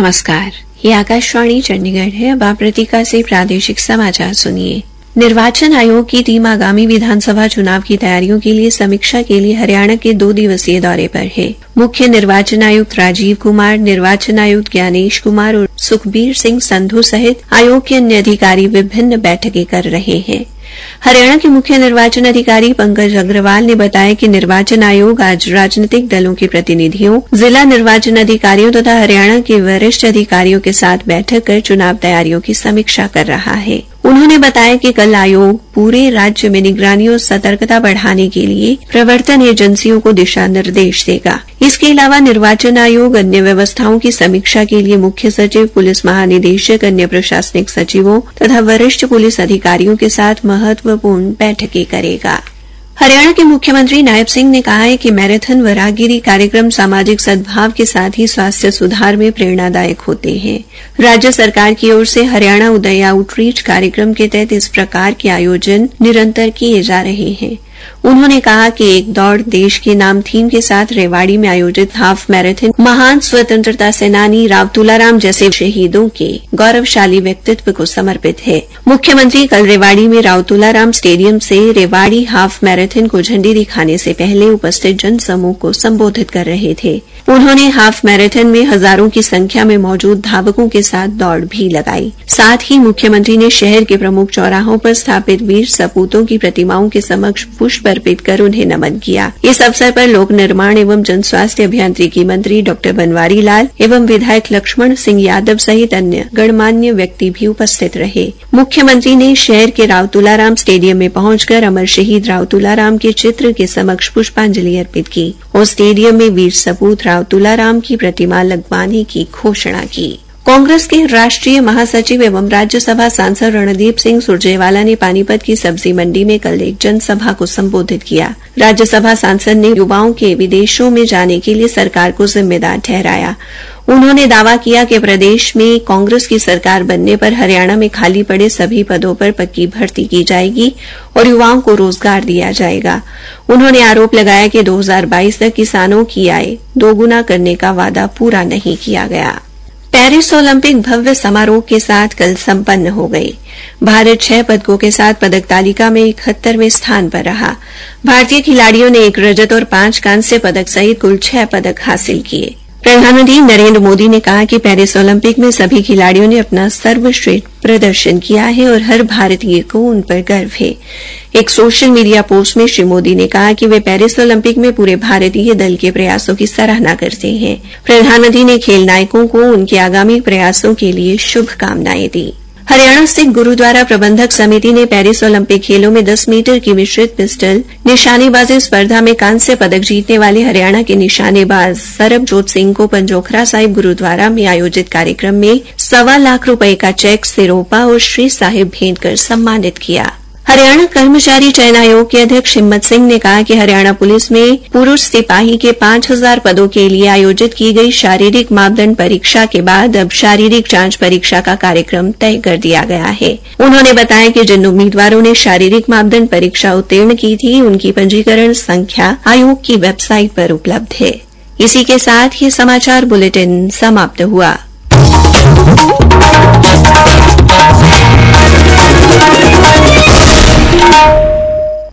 नमस्कार, ये आकाशवाणी चंडीगढ़ है। अब आप रतिका से प्रादेशिक समाचार सुनिए। निर्वाचन आयोग की टीम आगामी विधानसभा चुनाव की तैयारियों के लिए समीक्षा के लिए हरियाणा के 2 दिवसीय दौरे पर है। मुख्य निर्वाचन आयुक्त राजीव कुमार, निर्वाचन आयुक्त ज्ञानेश कुमार और सुखबीर सिंह संधू सहित आयोग के अन्य अधिकारी विभिन्न बैठकें कर रहे हैं। हरियाणा के मुख्य निर्वाचन अधिकारी पंकज अग्रवाल ने बताया कि निर्वाचन आयोग आज राजनीतिक दलों के प्रतिनिधियों, जिला निर्वाचन अधिकारियों तथा हरियाणा के वरिष्ठ अधिकारियों के साथ बैठक कर चुनाव तैयारियों की समीक्षा कर रहा है। उन्होंने बताया कि कल आयोग पूरे राज्य में निगरानी और सतर्कता बढ़ाने के लिए प्रवर्तन एजेंसियों को दिशा निर्देश देगा। इसके अलावा निर्वाचन आयोग अन्य व्यवस्थाओं की समीक्षा के लिए मुख्य सचिव, पुलिस महानिदेशक, अन्य प्रशासनिक सचिवों तथा वरिष्ठ पुलिस अधिकारियों के साथ महत्वपूर्ण बैठकें करेगा। हरियाणा के मुख्यमंत्री नायब सिंह ने कहा है कि मैराथन व राहगिरी कार्यक्रम सामाजिक सद्भाव के साथ ही स्वास्थ्य सुधार में प्रेरणादायक होते हैं। राज्य सरकार की ओर से हरियाणा उदय आउटरीच कार्यक्रम के तहत इस प्रकार के आयोजन निरंतर किए जा रहे हैं। उन्होंने कहा कि एक दौड़ देश के नाम थीम के साथ रेवाड़ी में आयोजित हाफ मैराथन महान स्वतंत्रता सेनानी राव तुलाराम जैसे शहीदों के गौरवशाली व्यक्तित्व को समर्पित है। मुख्यमंत्री कल रेवाड़ी में राव तुलाराम स्टेडियम से रेवाड़ी हाफ मैराथन को झंडी दिखाने से पहले उपस्थित जनसमूह को संबोधित कर रहे थे। उन्होंने हाफ मैराथन में हजारों की संख्या में मौजूद धावकों के साथ दौड़ भी लगाई। साथ ही मुख्यमंत्री ने शहर के प्रमुख चौराहों पर स्थापित वीर सपूतों की प्रतिमाओं के समक्ष पुष्प अर्पित कर उन्हें नमन किया। इस अवसर पर लोक निर्माण एवं जन स्वास्थ्य अभियांत्रिकी मंत्री डॉ बनवारी लाल एवं विधायक लक्ष्मण सिंह यादव सहित अन्य गणमान्य व्यक्ति भी उपस्थित रहे। मुख्यमंत्री ने शहर के राव तुलाराम स्टेडियम में पहुंचकर अमर शहीद राव तुलाराम के चित्र के समक्ष पुष्पांजलि अर्पित की और स्टेडियम में वीर सपूत राव तुलाराम की प्रतिमा लगवाने की घोषणा की। कांग्रेस के राष्ट्रीय महासचिव एवं राज्यसभा सांसद रणदीप सिंह सुरजेवाला ने पानीपत की सब्जी मंडी में कल एक जनसभा को संबोधित किया। राज्यसभा सांसद ने युवाओं के विदेशों में जाने के लिए सरकार को जिम्मेदार ठहराया। उन्होंने दावा किया कि प्रदेश में कांग्रेस की सरकार बनने पर हरियाणा में खाली पड़े सभी पदों पर पक्की भर्ती की जाएगी और युवाओं को रोजगार दिया जाएगा। उन्होंने आरोप लगाया कि 2022 तक किसानों की आय दोगुना करने का वादा पूरा नहीं किया गया। पेरिस ओलंपिक भव्य समारोह के साथ कल संपन्न हो गई। भारत 6 पदकों के साथ पदक तालिका में 71वें स्थान पर रहा। भारतीय खिलाड़ियों ने 1 रजत और 5 कांस्य पदक सहित कुल 6 पदक हासिल किए। प्रधानमंत्री नरेंद्र मोदी ने कहा कि पेरिस ओलंपिक में सभी खिलाड़ियों ने अपना सर्वश्रेष्ठ प्रदर्शन किया है और हर भारतीय को उन पर गर्व है। एक सोशल मीडिया पोस्ट में श्री मोदी ने कहा कि वे पेरिस ओलंपिक में पूरे भारतीय दल के प्रयासों की सराहना करते हैं। प्रधानमंत्री ने खेल नायकों को उनके आगामी प्रयासों के लिए शुभकामनाएं दी। हरियाणा स्थित गुरुद्वारा प्रबंधक समिति ने पेरिस ओलंपिक खेलों में 10 मीटर की मिश्रित पिस्टल निशानेबाजी स्पर्धा में कांस्य पदक जीतने वाले हरियाणा के निशानेबाज सरबजोत सिंह को पंजोखरा साहिब गुरुद्वारा में आयोजित कार्यक्रम में 1.25 लाख रुपए का चेक, सिरोपा और श्री साहिब भेंट कर सम्मानित किया। हरियाणा कर्मचारी चयन आयोग के अध्यक्ष हिम्मत सिंह ने कहा कि हरियाणा पुलिस में पुरुष सिपाही के 5000 पदों के लिए आयोजित की गई शारीरिक मापदंड परीक्षा के बाद अब शारीरिक जांच परीक्षा का कार्यक्रम तय कर दिया गया है। उन्होंने बताया कि जिन उम्मीदवारों ने शारीरिक मापदंड परीक्षा उत्तीर्ण की थी, उनकी पंजीकरण संख्या आयोग की वेबसाइट पर उपलब्ध है। इसी के साथ ये समाचार बुलेटिन समाप्त हुआ।